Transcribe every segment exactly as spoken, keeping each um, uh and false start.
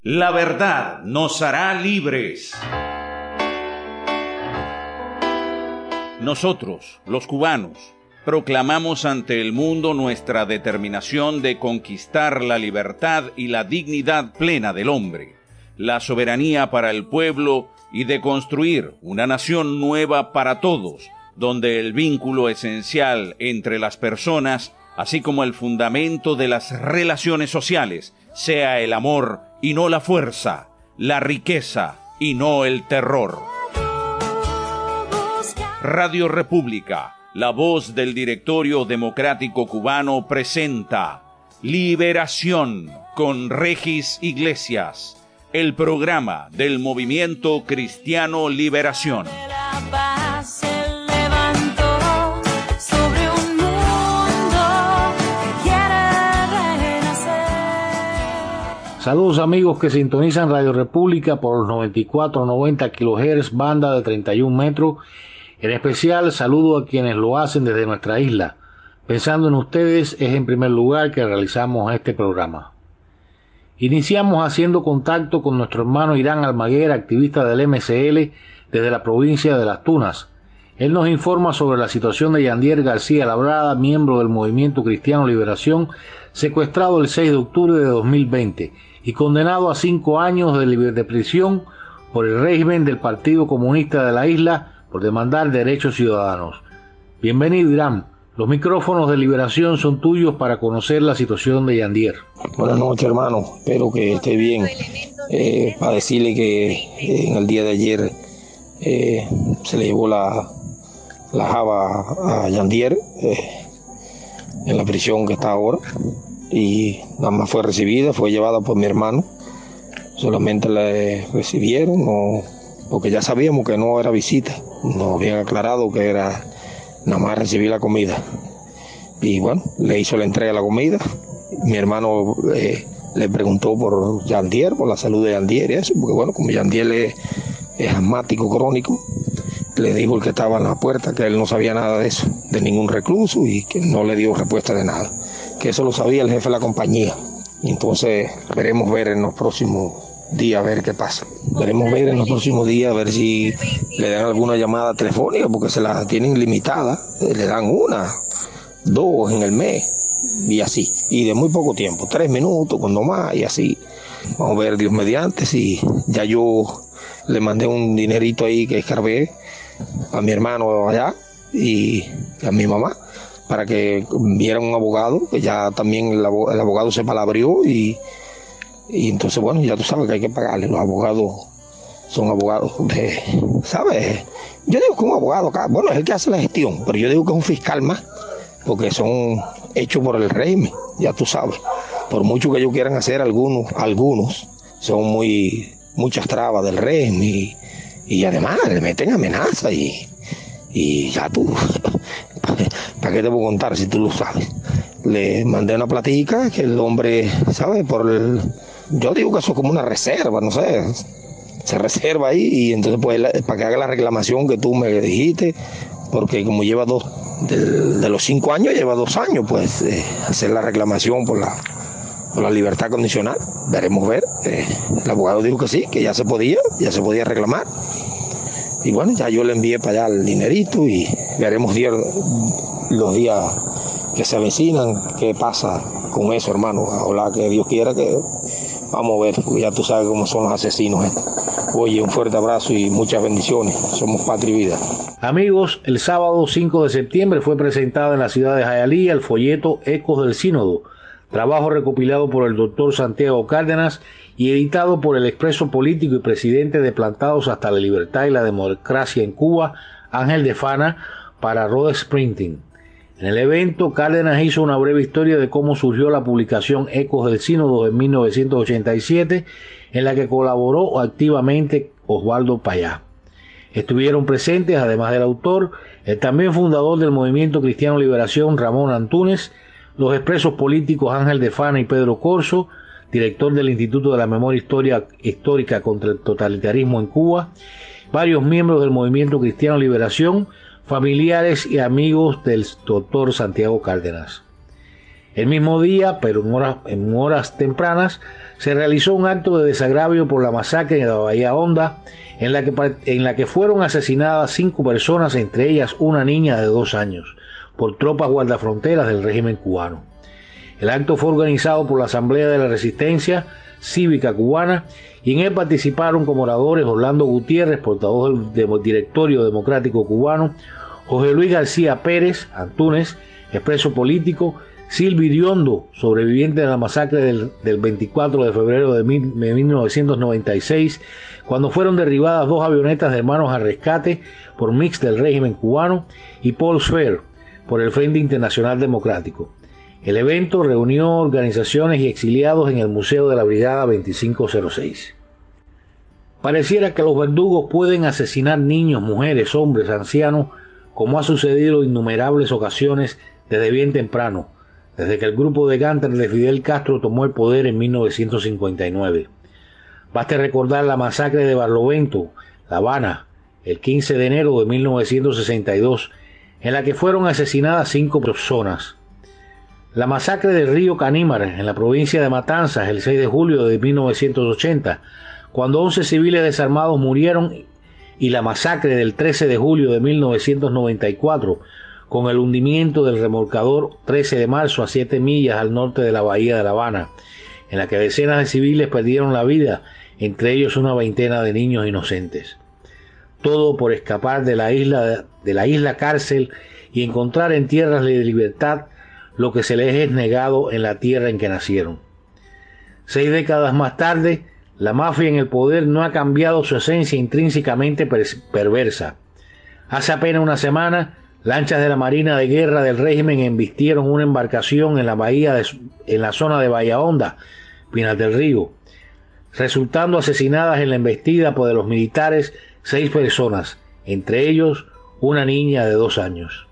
La verdad nos hará libres. Nosotros, los cubanos, proclamamos ante el mundo nuestra determinación de conquistar la libertad y la dignidad plena del hombre, la soberanía para el pueblo y de construir una nación nueva para todos, donde el vínculo esencial entre las personas, así como el fundamento de las relaciones sociales, sea el amor y no la fuerza, la riqueza y no el terror. Radio República, la voz del Directorio Democrático Cubano, presenta Liberación con Regis Iglesias, el programa del Movimiento Cristiano Liberación. Saludos amigos que sintonizan Radio República por los noventa y cuatro noventa kilohertz, banda de treinta y un metros. En especial saludo a quienes lo hacen desde nuestra isla. Pensando en ustedes es en primer lugar que realizamos este programa. Iniciamos haciendo contacto con nuestro hermano Irán Almaguer, activista del M C L desde la provincia de Las Tunas. Él nos informa sobre la situación de Yandier García Labrada, miembro del Movimiento Cristiano Liberación, secuestrado el seis de octubre de dos mil veinte y condenado a cinco años de, de prisión por el régimen del Partido Comunista de la isla por demandar derechos ciudadanos. Bienvenido, Irán. Los micrófonos de Liberación son tuyos para conocer la situación de Yandier. Buenas noches, hermano. Espero que esté bien. Eh, para decirle que eh, en el día de ayer eh, se le llevó la, la java a Yandier eh, en la prisión que está ahora. Y nada más fue recibida, fue llevada por mi hermano. Solamente la recibieron, no, porque ya sabíamos que no era visita. Nos habían aclarado que era nada más recibir la comida. Y bueno, le hizo la entrega de la comida. Mi hermano eh, le preguntó por Yandier, por la salud de Yandier y eso, porque bueno, como Yandier es, es asmático crónico, le dijo el que estaba en la puerta que él no sabía nada de eso, de ningún recluso, y que no le dio respuesta de nada. Que eso lo sabía el jefe de la compañía. Y entonces veremos ver en los próximos días a ver qué pasa. Veremos ver en los próximos días a ver si le dan alguna llamada telefónica, porque se la tienen limitada. Le dan una, dos en el mes y así. Y de muy poco tiempo, tres minutos, cuando más, y así. Vamos a ver, Dios mediante, si ya yo le mandé un dinerito ahí que escarbé a mi hermano allá y a mi mamá, para que viera un abogado, que ya también el abogado, el abogado se palabrió y, y entonces, bueno, ya tú sabes que hay que pagarle. Los abogados son abogados de, ¿sabes? Yo digo que un abogado acá, bueno, es el que hace la gestión, pero yo digo que es un fiscal más, porque son hechos por el régimen, ya tú sabes. Por mucho que ellos quieran hacer algunos, algunos son muy, muchas trabas del régimen y, y además le meten amenazas y, y ya tú... ¿Para qué te voy a contar si tú lo sabes? Le mandé una platica que el hombre, ¿sabes? Por el, yo digo que eso es como una reserva, no sé. Se reserva ahí y entonces pues para que haga la reclamación que tú me dijiste, porque como lleva dos, de, de los cinco años lleva dos años, pues eh, hacer la reclamación por la, por la libertad condicional. Veremos ver. Eh, el abogado dijo que sí, que ya se podía, ya se podía reclamar. Y bueno, ya yo le envié para allá el dinerito y veremos días, los días que se avecinan, qué pasa con eso, hermano. Ojalá que Dios quiera que vamos a ver, porque ya tú sabes cómo son los asesinos. ¿eh? Oye, un fuerte abrazo y muchas bendiciones. Somos Patria y Vida. Amigos, el sábado cinco de septiembre fue presentado en la ciudad de Hialeah el folleto Ecos del Sínodo, trabajo recopilado por el doctor Santiago Cárdenas y editado por el expreso político y presidente de Plantados hasta la Libertad y la Democracia en Cuba, Ángel de Fana, para Rhodes Printing. En el evento, Cárdenas hizo una breve historia de cómo surgió la publicación Ecos del Sínodo en mil novecientos ochenta y siete, en la que colaboró activamente Osvaldo Payá. Estuvieron presentes, además del autor, el también fundador del Movimiento Cristiano Liberación, Ramón Antúnez, los expresos políticos Ángel de Fana y Pedro Corso, director del Instituto de la Memoria Historia, Histórica contra el Totalitarismo en Cuba, varios miembros del Movimiento Cristiano Liberación, familiares y amigos del doctor Santiago Cárdenas. El mismo día, pero en horas, en horas tempranas, se realizó un acto de desagravio por la masacre de la Bahía Honda, en la que, en la que fueron asesinadas cinco personas, entre ellas una niña de dos años, por tropas guardafronteras del régimen cubano. El acto fue organizado por la Asamblea de la Resistencia Cívica Cubana y en él participaron como oradores Orlando Gutiérrez, portavoz del Directorio Democrático Cubano, José Luis García Pérez Antúnez, expreso político, Silvio Iriondo, sobreviviente de la masacre del, del veinticuatro de febrero de, mil, de mil novecientos noventa y seis, cuando fueron derribadas dos avionetas de Hermanos al Rescate por M I X del régimen cubano, y Paul Sfer por el Frente Internacional Democrático. El evento reunió organizaciones y exiliados en el Museo de la Brigada veinticinco cero seis. Pareciera que los verdugos pueden asesinar niños, mujeres, hombres, ancianos, como ha sucedido en innumerables ocasiones desde bien temprano, desde que el grupo de Gánter de Fidel Castro tomó el poder en mil novecientos cincuenta y nueve. Baste recordar la masacre de Barlovento, La Habana, el quince de enero de mil novecientos sesenta y dos, en la que fueron asesinadas cinco personas. La masacre del río Canímar, en la provincia de Matanzas, el seis de julio de mil novecientos ochenta, cuando once civiles desarmados murieron, y la masacre del trece de julio de mil novecientos noventa y cuatro, con el hundimiento del remolcador trece de marzo a siete millas al norte de la bahía de La Habana, en la que decenas de civiles perdieron la vida, entre ellos una veintena de niños inocentes. Todo por escapar de la isla, de la isla cárcel y encontrar en tierras de libertad lo que se les es negado en la tierra en que nacieron. Seis décadas más tarde, la mafia en el poder no ha cambiado su esencia intrínsecamente perversa. Hace apenas una semana, lanchas de la Marina de Guerra del régimen embistieron una embarcación en la bahía de, en la zona de Bahía Honda, Pinar del Río, resultando asesinadas en la embestida por de los militares seis personas, entre ellos una niña de dos años.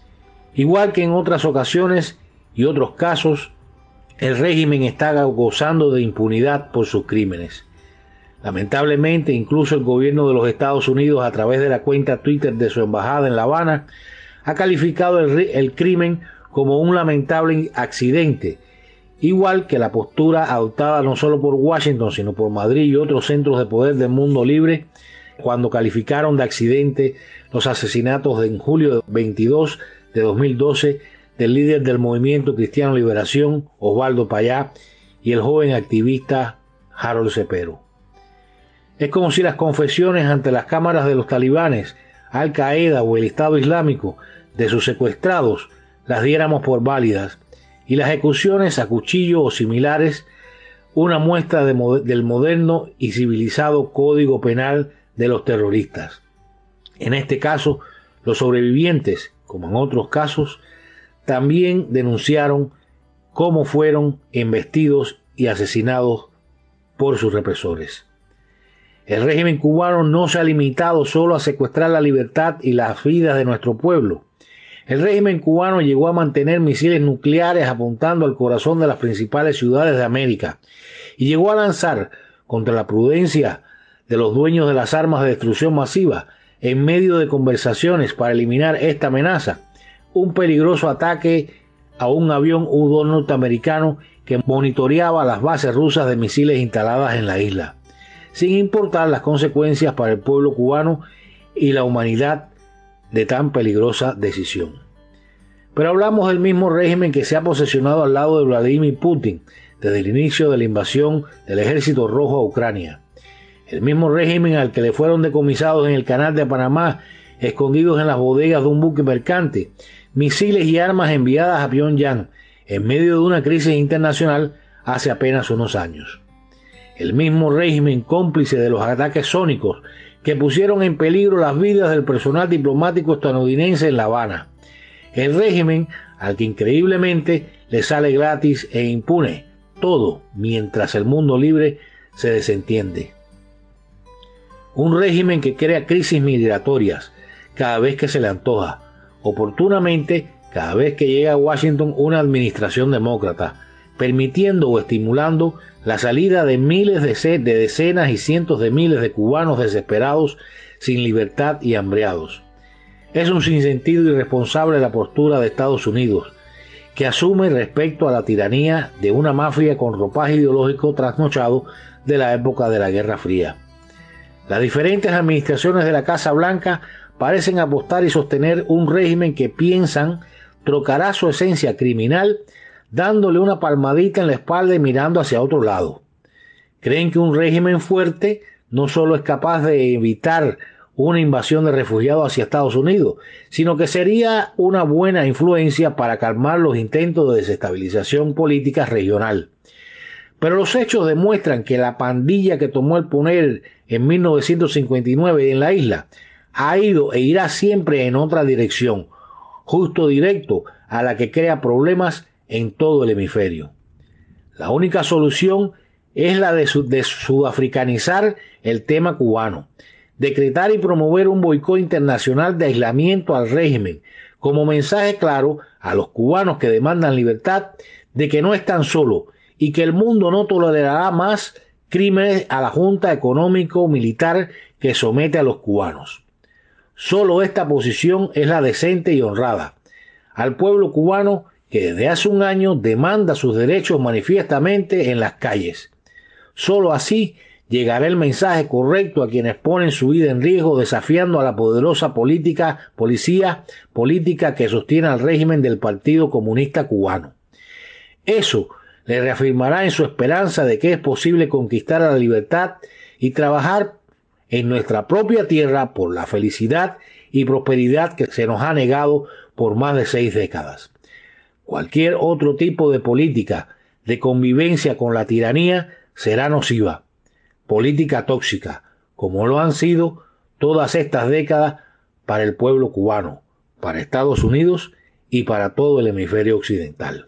Igual que en otras ocasiones y otros casos, el régimen está gozando de impunidad por sus crímenes. Lamentablemente, incluso el gobierno de los Estados Unidos, a través de la cuenta Twitter de su embajada en La Habana, ha calificado el, el crimen como un lamentable accidente, igual que la postura adoptada no solo por Washington, sino por Madrid y otros centros de poder del mundo libre, cuando calificaron de accidente los asesinatos de en julio veintidós de dos mil doce del líder del Movimiento Cristiano Liberación, Osvaldo Payá, y el joven activista Harold Cepero. Es como si las confesiones ante las cámaras de los talibanes, Al Qaeda o el Estado Islámico de sus secuestrados las diéramos por válidas, y las ejecuciones a cuchillo o similares una muestra de mo- del moderno y civilizado Código Penal de los terroristas. En este caso, los sobrevivientes, como en otros casos, también denunciaron cómo fueron embestidos y asesinados por sus represores. El régimen cubano no se ha limitado solo a secuestrar la libertad y las vidas de nuestro pueblo. El régimen cubano llegó a mantener misiles nucleares apuntando al corazón de las principales ciudades de América y llegó a lanzar contra la prudencia de los dueños de las armas de destrucción masiva, en medio de conversaciones para eliminar esta amenaza, un peligroso ataque a un avión U dos norteamericano que monitoreaba las bases rusas de misiles instaladas en la isla, sin importar las consecuencias para el pueblo cubano y la humanidad de tan peligrosa decisión. Pero hablamos del mismo régimen que se ha posesionado al lado de Vladimir Putin desde el inicio de la invasión del Ejército Rojo a Ucrania. El mismo régimen al que le fueron decomisados en el Canal de Panamá, escondidos en las bodegas de un buque mercante, misiles y armas enviadas a Pyongyang en medio de una crisis internacional hace apenas unos años. El mismo régimen cómplice de los ataques sónicos que pusieron en peligro las vidas del personal diplomático estadounidense en La Habana. El régimen al que increíblemente le sale gratis e impune todo mientras el mundo libre se desentiende. Un régimen que crea crisis migratorias cada vez que se le antoja, oportunamente cada vez que llega a Washington una administración demócrata, permitiendo o estimulando la salida de miles de, de decenas y cientos de miles de cubanos desesperados, sin libertad y hambreados. Es un sinsentido irresponsable la postura de Estados Unidos, que asume respecto a la tiranía de una mafia con ropaje ideológico trasnochado de la época de la Guerra Fría. Las diferentes administraciones de la Casa Blanca parecen apostar y sostener un régimen que piensan trocará su esencia criminal dándole una palmadita en la espalda y mirando hacia otro lado. Creen que un régimen fuerte no solo es capaz de evitar una invasión de refugiados hacia Estados Unidos, sino que sería una buena influencia para calmar los intentos de desestabilización política regional. Pero los hechos demuestran que la pandilla que tomó el poder en mil novecientos cincuenta y nueve en la isla ha ido e irá siempre en otra dirección, justo directo a la que crea problemas en todo el hemisferio. La única solución es la de, sud- de sudafricanizar el tema cubano, decretar y promover un boicot internacional de aislamiento al régimen, como mensaje claro a los cubanos que demandan libertad de que no están solos y que el mundo no tolerará más crímenes a la junta económico-militar que somete a los cubanos. Solo esta posición es la decente y honrada. Al pueblo cubano que desde hace un año demanda sus derechos manifiestamente en las calles. Solo así llegará el mensaje correcto a quienes ponen su vida en riesgo desafiando a la poderosa política, policía política que sostiene al régimen del Partido Comunista Cubano. Eso le reafirmará en su esperanza de que es posible conquistar la libertad y trabajar en nuestra propia tierra por la felicidad y prosperidad que se nos ha negado por más de seis décadas. Cualquier otro tipo de política de convivencia con la tiranía será nociva, política tóxica, como lo han sido todas estas décadas para el pueblo cubano, para Estados Unidos y para todo el hemisferio occidental.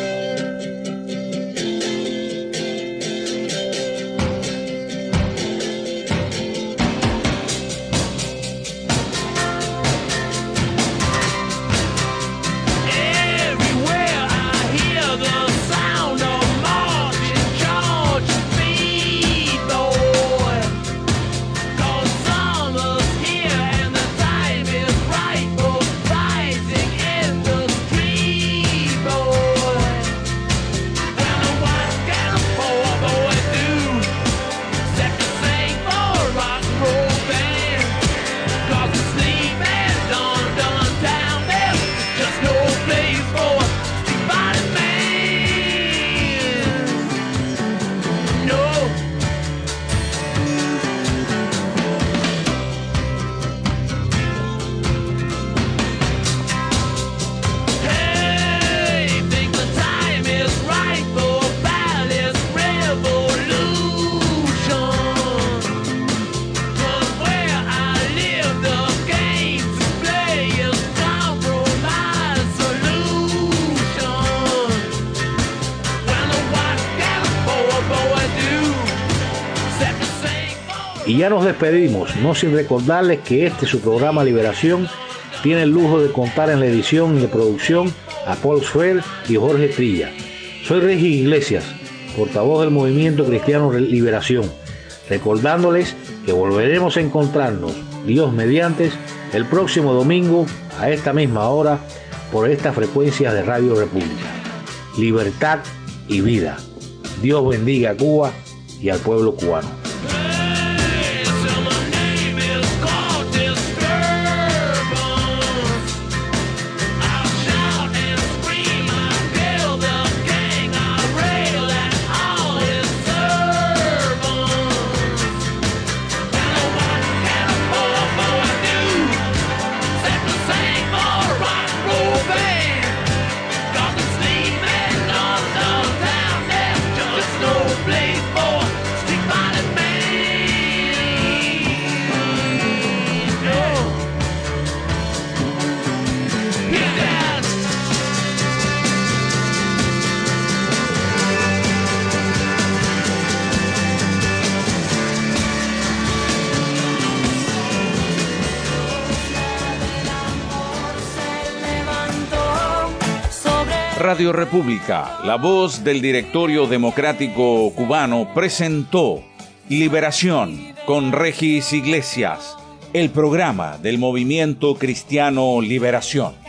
Y ya nos despedimos, no sin recordarles que este su programa Liberación tiene el lujo de contar en la edición y de producción a Paul Sfer y Jorge Trilla. Soy Regis Iglesias, portavoz del Movimiento Cristiano Liberación, recordándoles que volveremos a encontrarnos, Dios mediante, el próximo domingo a esta misma hora por estas frecuencias de Radio República. Libertad y vida. Dios bendiga a Cuba y al pueblo cubano. Radio República, la voz del Directorio Democrático Cubano, presentó Liberación con Regis Iglesias, el programa del Movimiento Cristiano Liberación.